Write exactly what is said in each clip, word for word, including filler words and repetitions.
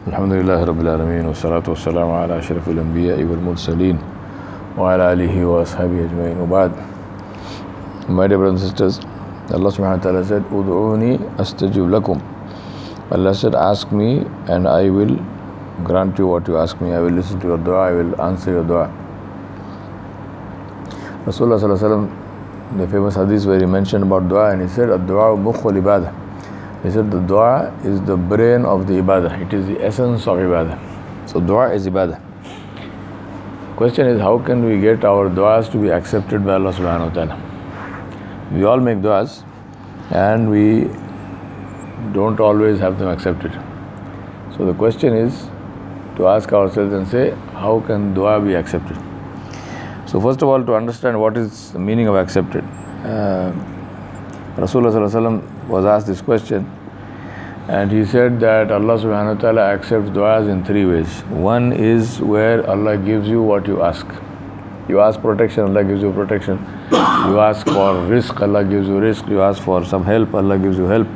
Alhamdulillah Rabbil Alameen wa salatu wa salamu ala ashrafil anbiya'i wal mursaleen wa ala alihi wa ashabihi ajma'in wa ba'd. My dear brothers and sisters, Allah subhanahu wa ta'ala said, Udu'uni astajib lakum. Allah said, ask me and I will grant you what you ask me. I will listen to your dua, I will answer your dua. Rasulullah sallallahu alaihi wasallam, the famous hadith where he mentioned about dua, and he said, Ad-dua mukhul ibadah. He said the dua is the brain of the ibadah. It is the essence of ibadah. So dua is ibadah. Question is, how can we get our duas to be accepted by Allah subhanahu wa ta'ala? We all make duas and we don't always have them accepted. So the question is to ask ourselves and say, how can dua be accepted? So first of all, to understand what is the meaning of accepted. Uh, Rasulullah sallallahu alaihi wasallam was asked this question, and he said that Allah subhanahu wa ta'ala accepts du'as in three ways. One is where Allah gives you what you ask. You ask protection, Allah gives you protection. You ask for rizq, Allah gives you rizq. You ask for some help, Allah gives you help.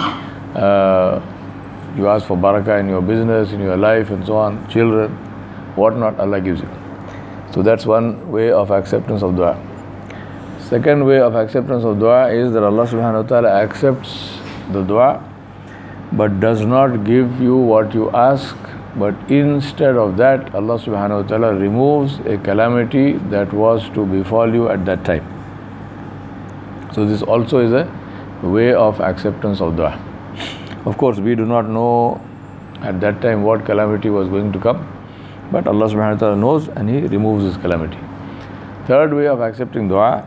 Uh, you ask for barakah in your business, in your life and so on, children, whatnot, Allah gives you. So that's one way of acceptance of dua. Second way of acceptance of dua is that Allah subhanahu wa ta'ala accepts the dua but does not give you what you ask, but instead of that Allah subhanahu wa ta'ala removes a calamity that was to befall you at that time. So this also is a way of acceptance of dua. Of course, we do not know at that time what calamity was going to come, but Allah subhanahu wa ta'ala knows and He removes this calamity. Third way of accepting dua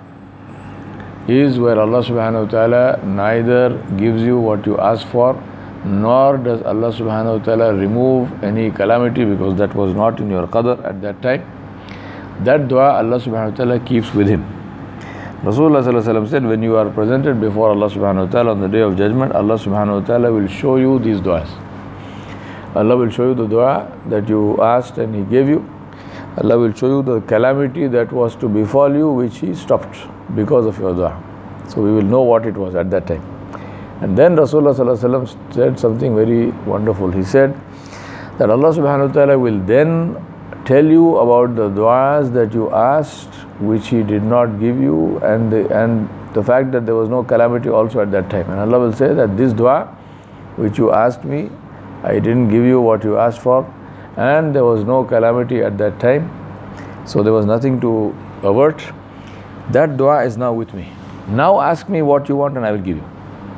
is where Allah subhanahu wa ta'ala neither gives you what you ask for, nor does Allah subhanahu wa ta'ala remove any calamity because that was not in your qadr at that time. That dua Allah subhanahu wa ta'ala keeps with Him. Rasulullah sallallahu alaihi wasallam said, when you are presented before Allah subhanahu wa ta'ala on the day of judgment, Allah subhanahu wa ta'ala will show you these duas. Allah will show you the dua that you asked and He gave you. Allah will show you the calamity that was to befall you, which He stopped because of your dua. So we will know what it was at that time. And then Rasulullah sallallahu alaihi wasallam said something very wonderful. He said that Allah subhanahu wa ta'ala will then tell you about the duas that you asked, which He did not give you, and the, and the fact that there was no calamity also at that time. And Allah will say that this dua which you asked me, I didn't give you what you asked for, and there was no calamity at that time, so there was nothing to avert. That dua is now with me. Now ask me what you want and I will give you.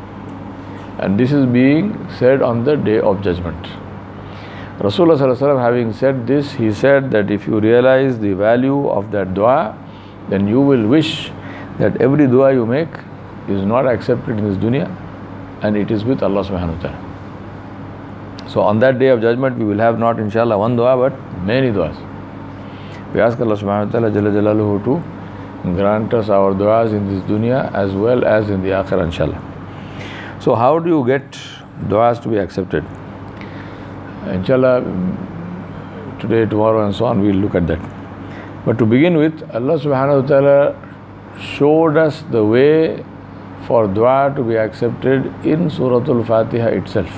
And this is being said on the day of judgment. Rasulullah sallallahu alaihi wasallam, having said this, he said that if you realize the value of that dua, then you will wish that every dua you make is not accepted in this dunya and it is with Allah subhanahu wa ta'ala. So on that day of judgment, we will have not inshallah one dua but many duas. We ask Allah subhanahu wa ta'ala jalla jalaluhu to grant us our duas in this dunya as well as in the akhirah inshallah. So how do you get duas to be accepted? Inshallah, today, tomorrow and so on, we will look at that. But to begin with, Allah subhanahu wa ta'ala showed us the way for dua to be accepted in Suratul Fatiha itself.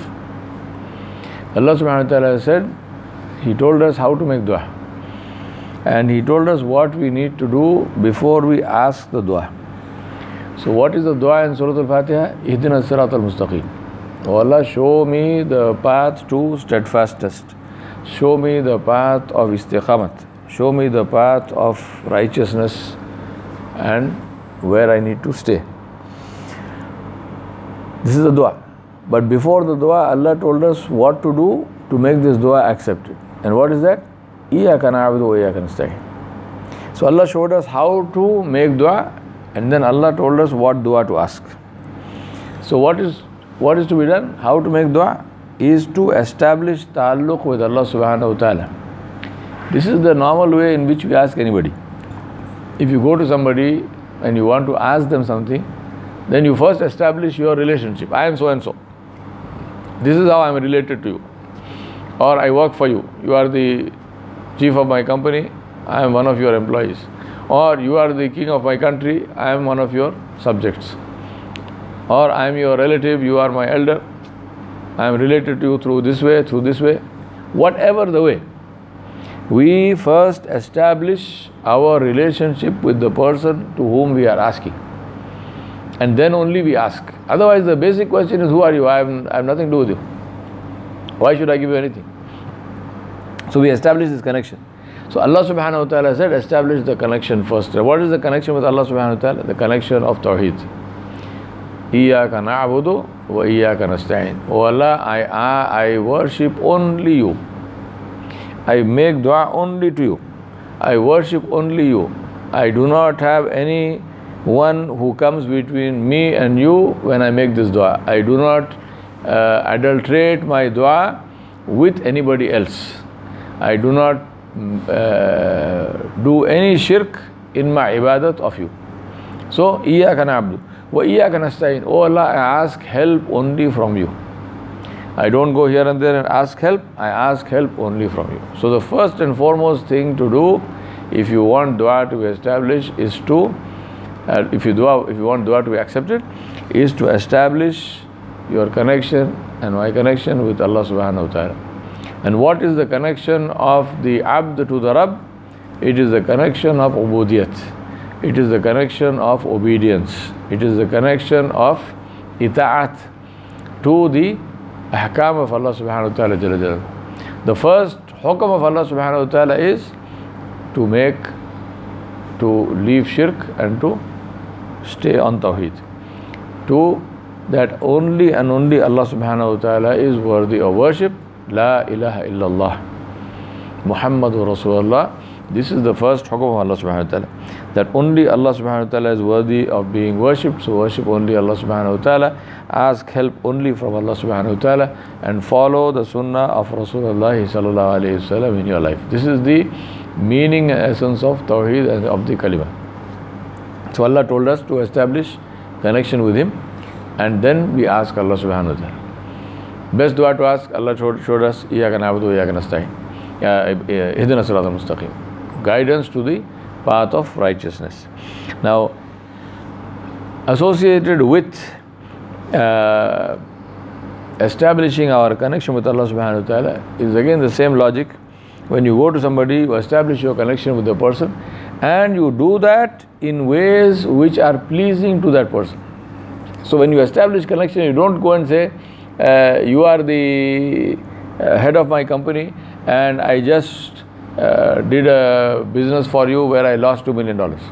Allah subhanahu wa ta'ala said, He told us how to make dua. And He told us what we need to do before we ask the dua. So what is the dua in Surah Al-Fatiha? Ihdina as-sirata al-mustaqim. Oh Allah, show me the path to steadfastness. Show me the path of istiqamat. Show me the path of righteousness and where I need to stay. This is the dua. But before the dua, Allah told us what to do to make this dua accepted. And what is that? Iyyaka na'budu wa iyyaka nasta'in. So Allah showed us how to make dua, and then Allah told us what dua to ask. So what is what is to be done? How to make dua is to establish ta'alluq with Allah subhanahu wa ta'ala. This is the normal way in which we ask anybody. If you go to somebody and you want to ask them something, then you first establish your relationship. I am so and so. This is how I am related to you. Or I work for you. You are the chief of my company. I am one of your employees. Or you are the king of my country. I am one of your subjects. Or I am your relative. You are my elder. I am related to you through this way, through this way. whatever the way, we first establish our relationship with the person to whom we are asking. And then only we ask. Otherwise, the basic question is, who are you? I have, I have nothing to do with you. Why should I give you anything? So we establish this connection. So Allah subhanahu wa ta'ala said, establish the connection first. What is the connection with Allah subhanahu wa ta'ala? The connection of Tawheed. Iyaka na'budu wa iyaka nasta'in. Oh Allah, I, I, I worship only you. I make dua only to you. I worship only you. I do not have any one who comes between me and you when I make this dua. I do not uh, adulterate my dua with anybody else. I do not uh, do any shirk in my ibadat of you. So, Iyaka na'budu wa iyaka nasta'in. Oh Allah, I ask help only from you. I don't go here and there and ask help. I ask help only from you. So the first and foremost thing to do, if you want dua to be established, is to, uh, if you dua, if you want dua to be accepted, is to establish your connection and my connection with Allah subhanahu wa ta'ala. And what is the connection of the abd to the Rabb? It is the connection of ubudiyat. It is the connection of obedience. It is the connection of ita'at to the ahkam of Allah subhanahu wa ta'ala jalla jalla. The first hukam of Allah subhanahu wa ta'ala is to make, to leave shirk and to stay on tawheed. To that only and only Allah subhanahu wa ta'ala is worthy of worship. La ilaha illallah Muhammadur Rasulullah. This is the first hukam of Allah subhanahu wa ta'ala. That only Allah subhanahu wa ta'ala is worthy of being worshipped. So worship only Allah subhanahu wa ta'ala. Ask help only from Allah subhanahu wa ta'ala. And follow the sunnah of Rasulullah sallallahu alayhi wa sallam in your life. This is the meaning and essence of Tawheed and of the Kalima. So Allah told us to establish connection with Him. And then we ask Allah subhanahu wa ta'ala. Best dua to ask, Allah showed, showed us, Iyaka na'budu wa iyaka nasta'in. Ihdina siratal mustaqim. Guidance to the path of righteousness. Now, associated with uh, establishing our connection with Allah subhanahu wa ta'ala is again the same logic. When you go to somebody, you establish your connection with the person, and you do that in ways which are pleasing to that person. So when you establish connection, you don't go and say, uh, you are the uh, head of my company and I just Uh, did a business for you where I lost two million dollars.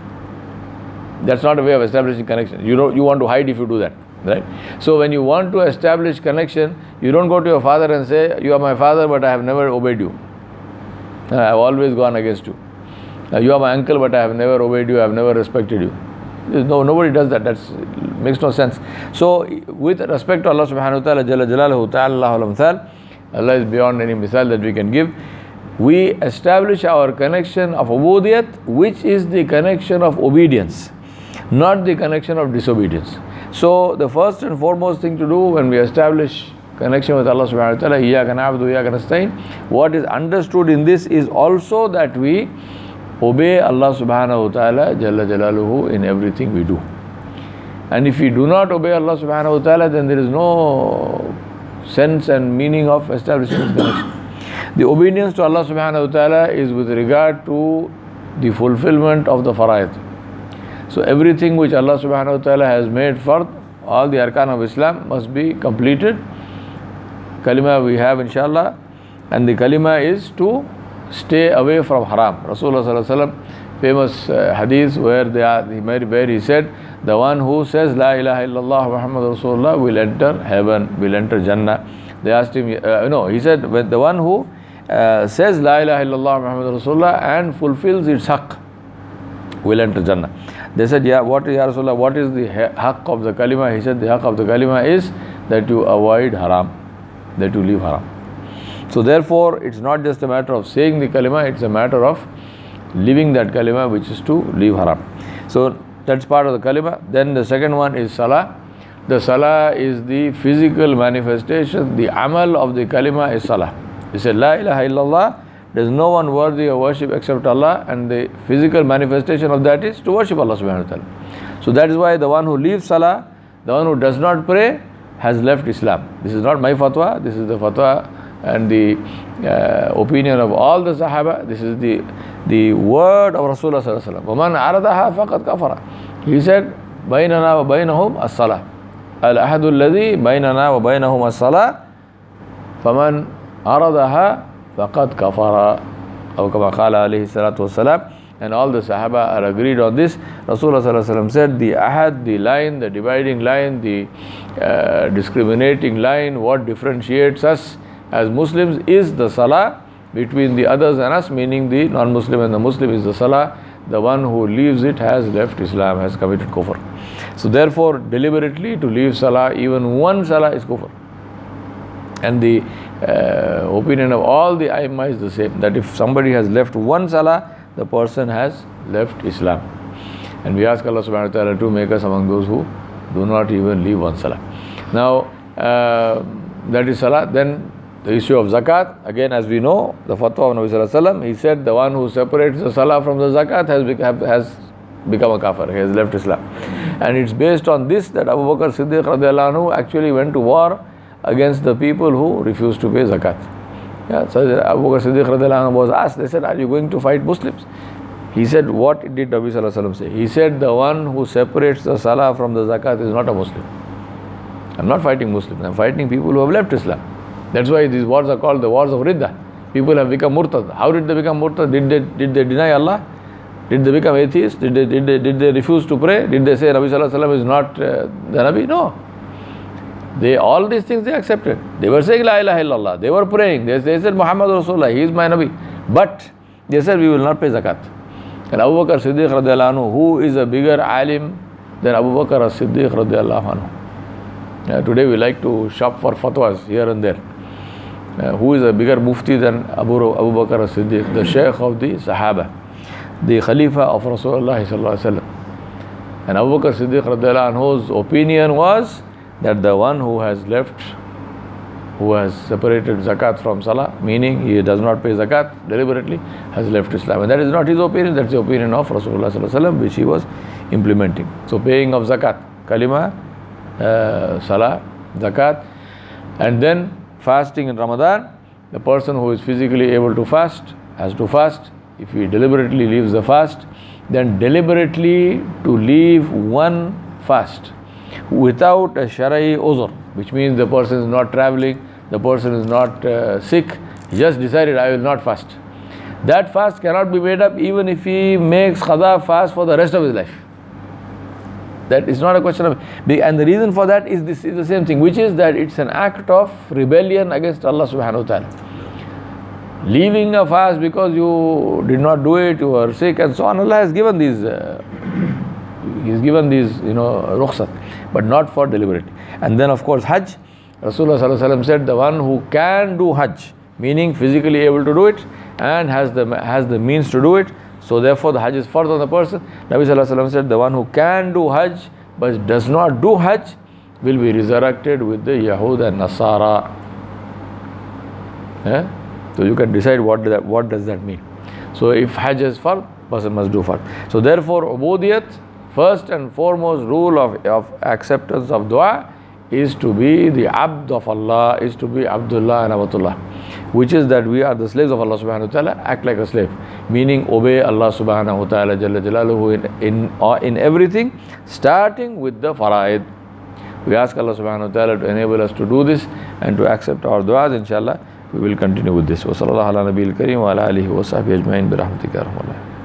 That's not a way of establishing connection. You don't, you want to hide if you do that, right? So when you want to establish connection, you don't go to your father and say, you are my father but I have never obeyed you. I have always gone against you. Uh, you are my uncle but I have never obeyed you, I have never respected you. No, nobody does that. That makes no sense. So with respect to Allah subhanahu wa ta'ala, Jalla Jalaluhu ta'ala al-amthal, Allah is beyond any misal that we can give. We establish our connection of ubudiyat, which is the connection of obedience, not the connection of disobedience. So the first and foremost thing to do when we establish connection with Allah subhanahu wa ta'ala, Iyaka na'budu wa iyaka nasta'in, what is understood in this is also that we obey Allah subhanahu wa ta'ala Jalla Jalaluhu in everything we do. And if we do not obey Allah subhanahu wa ta'ala, then there is no sense and meaning of establishing this connection. The obedience to Allah subhanahu wa ta'ala is with regard to the fulfillment of the faraid. So everything which Allah subhanahu wa ta'ala has made fard, all the arkan of Islam must be completed. Kalima we have inshallah, and the kalima is to stay away from haram. Rasulullah sallallahu alaihi wasallam, famous uh, hadith where they are, where he said, the one who says La ilaha illallah Muhammad Rasulullah will enter heaven, will enter Jannah. They asked him, uh, no, he said, the one who uh, says La ilaha illallah Muhammad Rasulullah and fulfills its haqq will enter Jannah. They said, yeah, what is, Ya Rasulullah, what is the haqq of the kalima? He said, the haqq of the kalima is that you avoid haram, that you leave haram. So therefore, it's not just a matter of saying the kalima, it's a matter of living that kalima, which is to leave haram. So that's part of the kalima. Then the second one is salah. The salah is the physical manifestation. The amal of the kalima is salah. He said, La ilaha illallah, there is no one worthy of worship except Allah, and the physical manifestation of that is to worship Allah subhanahu wa ta'ala. So that is why the one who leaves salah, the one who does not pray, has left Islam. This is not my fatwa, this is the fatwa and the uh, opinion of all the Sahaba. This is the the word of Rasulullah sallallahu alaihi wasallam. وَمَنْ عَرَضَهَا فَقَدْ كَفَرَ. He said, بَيْنَنَا وَبَيْنَهُمْ الصَّلَاةِ الْأَحَدُ الَّذِي بَيْنَنَا وَبَيْنَهُمْ الصَّلَاةِ فَمَنْ عَرَضَهَا فَقَدْ كَفَرَ. أو كما قال عليه الصلاة والسلام. And all the Sahaba are agreed on this. Rasulullah sallallahu alaihi wasallam said, the ahad, the line, the dividing line, the uh, discriminating line, what differentiates us as Muslims is the salah between the others and us, meaning the non-Muslim and the Muslim is the salah. The one who leaves it has left Islam, has committed kufr. So therefore, deliberately to leave salah, even one salah, is kufr. And the uh, opinion of all the Aimma is the same, that if somebody has left one salah, the person has left Islam. And we ask Allah subhanahu wa ta'ala to make us among those who do not even leave one salah. Now, uh, that is salah. Then the issue of zakat, again, as we know, the fatwa of Nabi sallallahu alaihi wasallam, he said the one who separates the salah from the zakat has, become, has become a kafir, he has left Islam. And it's based on this that Abu Bakr Siddiq radiallahu anhu actually went to war against the people who refused to pay zakat. Yeah, so Abu Bakr Siddiq radiallahu anhu was asked, they said, are you going to fight Muslims? He said, what did Nabi sallallahu alaihi wasallam say? He said, the one who separates the salah from the zakat is not a Muslim. I'm not fighting Muslims, I'm fighting people who have left Islam. That's why these wars are called the wars of Ridda. People have become murtad. How did they become murtad? Did they, did they deny Allah? Did they become atheists? Did they, did they, did they refuse to pray? Did they say Nabi sallallahu alaihi wasallam is not uh, the Nabi? No. They, all these things they accepted. They were saying La ilaha illallah. They were praying. They, they said Muhammad Rasulullah, he is my Nabi. But they said we will not pay zakat. And Abu Bakr Siddiq radiallahu anhu, who is a bigger alim than Abu Bakr as-Siddiq radiallahu anhu? Uh, today we like to shop for fatwas here and there. Uh, who is a bigger mufti than Abu, Abu Bakr as-Siddiq, the Shaykh of the Sahaba, the Khalifa of Rasulullah sallallahu alaihi wasallam. And Abu Bakr Siddiq radiallahu anhu's opinion was that the one who has left, who has separated zakat from salah, meaning he does not pay zakat deliberately, has left Islam. And that is not his opinion, that's the opinion of Rasulullah sallallahu alaihi wasallam, which he was implementing. So paying of zakat, kalima, uh, salah, zakat, and then fasting in Ramadan. The person who is physically able to fast has to fast. If he deliberately leaves the fast, then deliberately to leave one fast without a shara'i uzr, which means the person is not traveling, the person is not uh, sick, he just decided I will not fast. That fast cannot be made up even if he makes qada fast for the rest of his life. That is not a question of, and the reason for that is this is the same thing, which is that it's an act of rebellion against Allah subhanahu wa ta'ala. Leaving a fast because you did not do it, you are sick and so on, Allah has given these, uh, He's given these, you know, rukhsat, but not for deliberately. And then of course Hajj, Rasulullah sallallahu alaihi wasallam said the one who can do Hajj, meaning physically able to do it and has the, has the means to do it, so therefore the Hajj is fard on the person. Nabi sallallahu alaihi wasallam said the one who can do Hajj but does not do Hajj will be resurrected with the Yahud and Nasara. Yeah? So you can decide what, that, what does that mean. So if Hajj is fard, person must do fard. So therefore ubudiyat, first and foremost rule of, of acceptance of dua is to be the abd of Allah, is to be Abdullah and Abatullah, which is that we are the slaves of Allah subhanahu wa ta'ala, act like a slave, meaning obey Allah subhanahu wa ta'ala jalla jalaluhu in, in, uh, in everything, starting with the fara'id. We ask Allah subhanahu wa ta'ala to enable us to do this and to accept our du'as. Inshallah we will continue with this. Wa sallallahu ala nabiyil kareem wa ala alihi wa sahbihi ajma'in bi rahmatika ya rahman.